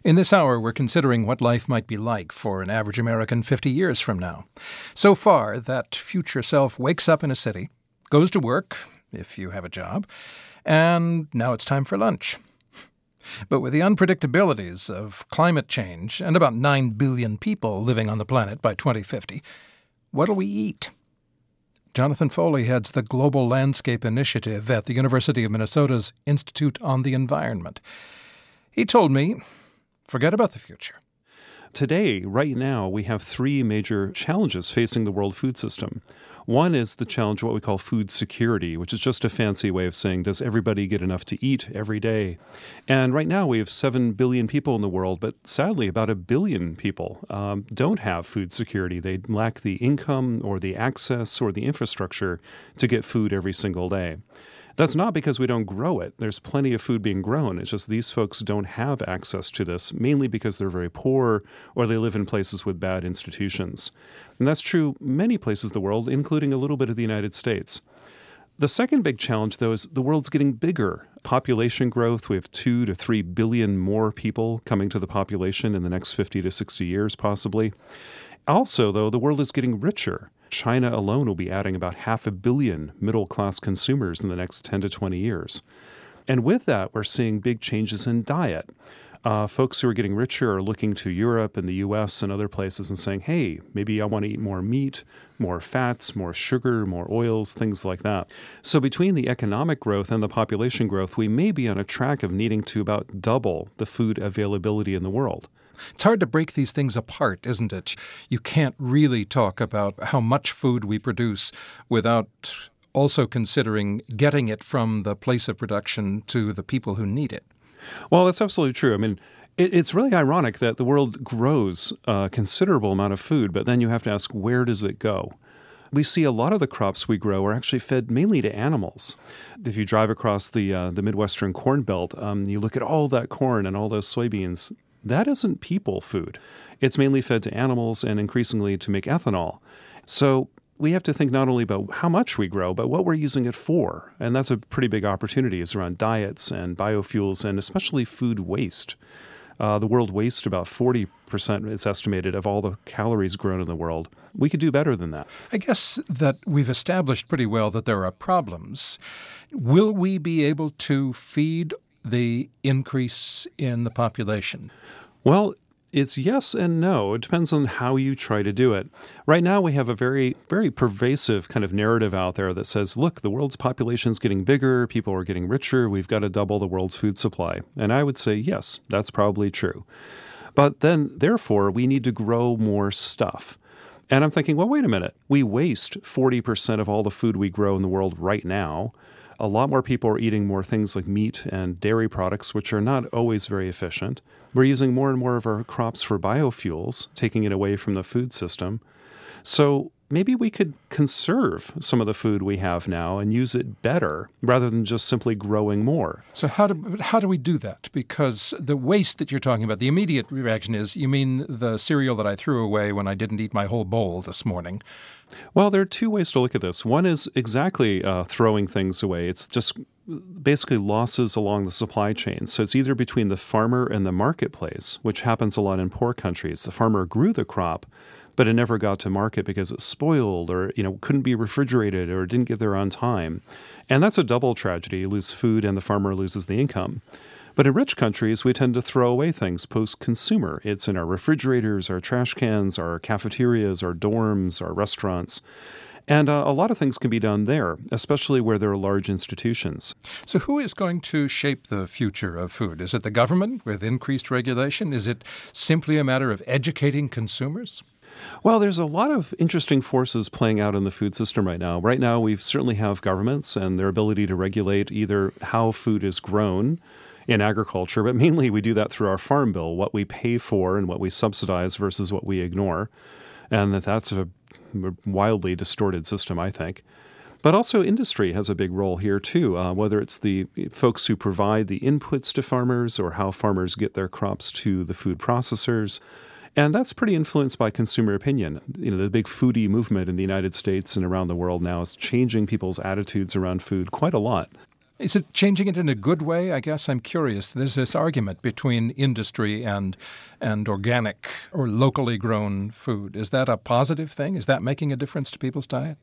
In this hour, we're considering what life might be like for an average American 50 years from now. So far, that future self wakes up in a city, goes to work, if you have a job, and now it's time for lunch. But with the unpredictabilities of climate change and about 9 billion people living on the planet by 2050, what'll we eat? Jonathan Foley heads the Global Landscape Initiative at the University of Minnesota's Institute on the Environment. He told me, forget about the future. Today, right now, we have three major challenges facing the world food system. One is the challenge of what we call food security, which is just a fancy way of saying, does everybody get enough to eat every day? And right now, we have 7 billion people in the world, but sadly, about 1 billion people don't have food security. They lack the income or the access or the infrastructure to get food every single day. That's not because we don't grow it. There's plenty of food being grown. It's just these folks don't have access to this, mainly because they're very poor or they live in places with bad institutions. And that's true many places in the world, including a little bit of the United States. The second big challenge, though, is the world's getting bigger. Population growth, we have 2 to 3 billion more people coming to the population in the next 50 to 60 years, possibly. Also, though, the world is getting richer. China alone will be adding about 500 million middle-class consumers in the next 10 to 20 years. And with that, we're seeing big changes in diet. Folks who are getting richer are looking to Europe and the U.S. and other places and saying, hey, maybe I want to eat more meat, more fats, more sugar, more oils, things like that. So between the economic growth and the population growth, we may be on a track of needing to about double the food availability in the world. It's hard to break these things apart, isn't it? You can't really talk about how much food we produce without also considering getting it from the place of production to the people who need it. Well, that's absolutely true. I mean, it's really ironic that the world grows a considerable amount of food, but then you have to ask, where does it go? We see a lot of the crops we grow are actually fed mainly to animals. If you drive across the Midwestern Corn Belt, you look at all that corn and all those soybeans. That isn't people food. It's mainly fed to animals and increasingly to make ethanol. So we have to think not only about how much we grow, but what we're using it for. And that's a pretty big opportunity is around diets and biofuels and especially food waste. The world wastes about 40%, it's estimated, of all the calories grown in the world. We could do better than that. I guess that we've established pretty well that there are problems. Will we be able to feed the increase in the population? Well, it's yes and no. It depends on how you try to do it. Right now, we have a very, very pervasive kind of narrative out there that says, look, the world's population is getting bigger, people are getting richer, we've got to double the world's food supply. And I would say, yes, that's probably true. But then, therefore, we need to grow more stuff. And I'm thinking, well, wait a minute. We waste 40% of all the food we grow in the world right now. A lot more people are eating more things like meat and dairy products, which are not always very efficient. We're using more and more of our crops for biofuels, taking it away from the food system. So maybe we could conserve some of the food we have now and use it better rather than just simply growing more. So how do we do that? Because the waste that you're talking about, the immediate reaction is, you mean the cereal that I threw away when I didn't eat my whole bowl this morning? Well, there are two ways to look at this. One is exactly throwing things away. It's just basically losses along the supply chain. So it's either between the farmer and the marketplace, which happens a lot in poor countries. The farmer grew the crop, but it never got to market because it spoiled or couldn't be refrigerated or didn't get there on time. And that's a double tragedy. You lose food and the farmer loses the income. But in rich countries, we tend to throw away things post-consumer. It's in our refrigerators, our trash cans, our cafeterias, our dorms, our restaurants. And a lot of things can be done there, especially where there are large institutions. So who is going to shape the future of food? Is it the government with increased regulation? Is it simply a matter of educating consumers? Well, there's a lot of interesting forces playing out in the food system right now. Right now, we certainly have governments and their ability to regulate either how food is grown in agriculture, but mainly we do that through our farm bill, what we pay for and what we subsidize versus what we ignore. And that's a wildly distorted system, I think. But also industry has a big role here too, whether it's the folks who provide the inputs to farmers or how farmers get their crops to the food processors. And that's pretty influenced by consumer opinion. The big foodie movement in the United States and around the world now is changing people's attitudes around food quite a lot. Is it changing it in a good way? I guess I'm curious. There's this argument between industry and organic or locally grown food. Is that a positive thing? Is that making a difference to people's diet?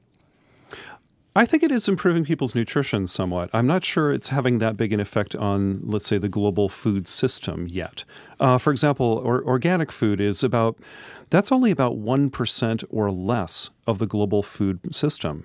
I think it is improving people's nutrition somewhat. I'm not sure it's having that big an effect on, let's say, the global food system yet. For example, organic food that's only about 1% or less of the global food system.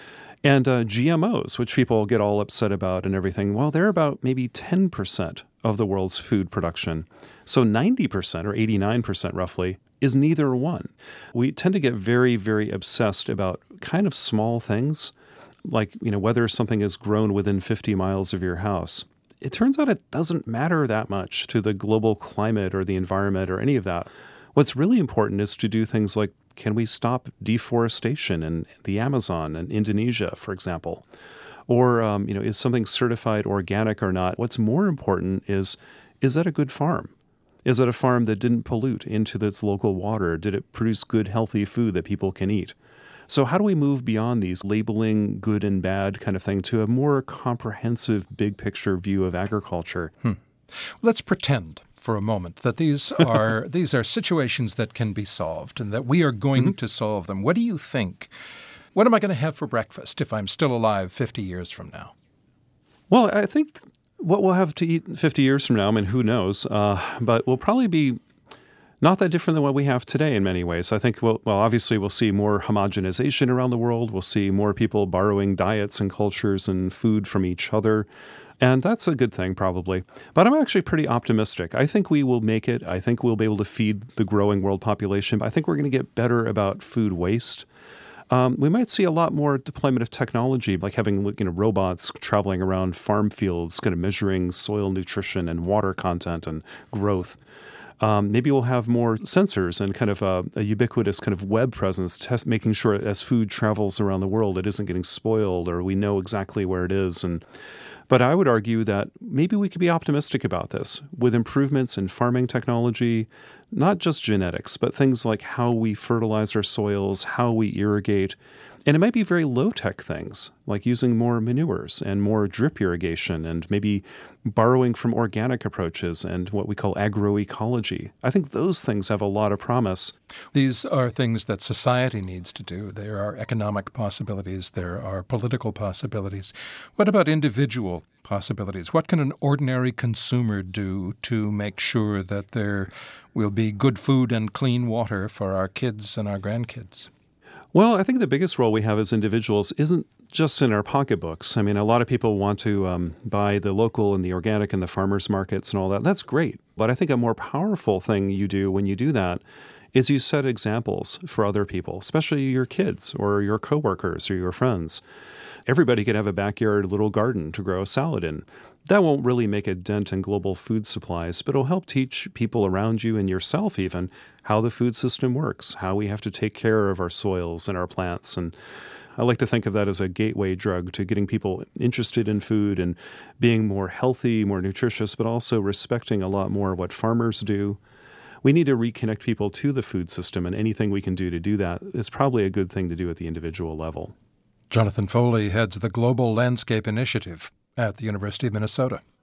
And GMOs, which people get all upset about and everything, well, they're about maybe 10% of the world's food production. So 90% or 89% roughly is neither one. We tend to get very, very obsessed about kind of small things, like, whether something is grown within 50 miles of your house. It turns out it doesn't matter that much to the global climate or the environment or any of that. What's really important is to do things like, can we stop deforestation in the Amazon and Indonesia, for example? Or, is something certified organic or not? What's more important is that a good farm? Is it a farm that didn't pollute into its local water? Did it produce good, healthy food that people can eat? So how do we move beyond these labeling good and bad kind of thing to a more comprehensive, big picture view of agriculture? Let's pretend for a moment that these are situations that can be solved and that we are going to solve them. What do you think? What am I going to have for breakfast if I'm still alive 50 years from now? Well, I think what we'll have to eat 50 years from now, who knows, but we'll probably be not that different than what we have today in many ways. I think, obviously we'll see more homogenization around the world. We'll see more people borrowing diets and cultures and food from each other. And that's a good thing, probably. But I'm actually pretty optimistic. I think we will make it. I think we'll be able to feed the growing world population. But I think we're going to get better about food waste. We might see a lot more deployment of technology, like having robots traveling around farm fields, kind of measuring soil nutrition and water content and growth. Maybe we'll have more sensors and kind of a ubiquitous kind of web presence, making sure as food travels around the world, it isn't getting spoiled or we know exactly where it is. But I would argue that maybe we could be optimistic about this with improvements in farming technology, not just genetics, but things like how we fertilize our soils, how we irrigate. And it might be very low-tech things, like using more manures and more drip irrigation and maybe borrowing from organic approaches and what we call agroecology. I think those things have a lot of promise. These are things that society needs to do. There are economic possibilities. There are political possibilities. What about individual possibilities? What can an ordinary consumer do to make sure that there will be good food and clean water for our kids and our grandkids? Well, I think the biggest role we have as individuals isn't just in our pocketbooks. A lot of people want to buy the local and the organic and the farmers markets and all that. That's great. But I think a more powerful thing you do when you do that is you set examples for other people, especially your kids or your coworkers or your friends. Everybody could have a backyard little garden to grow a salad in. That won't really make a dent in global food supplies, but it'll help teach people around you and yourself even how the food system works, how we have to take care of our soils and our plants. And I like to think of that as a gateway drug to getting people interested in food and being more healthy, more nutritious, but also respecting a lot more what farmers do. We need to reconnect people to the food system, and anything we can do to do that is probably a good thing to do at the individual level. Jonathan Foley heads the Global Landscape Initiative at the University of Minnesota.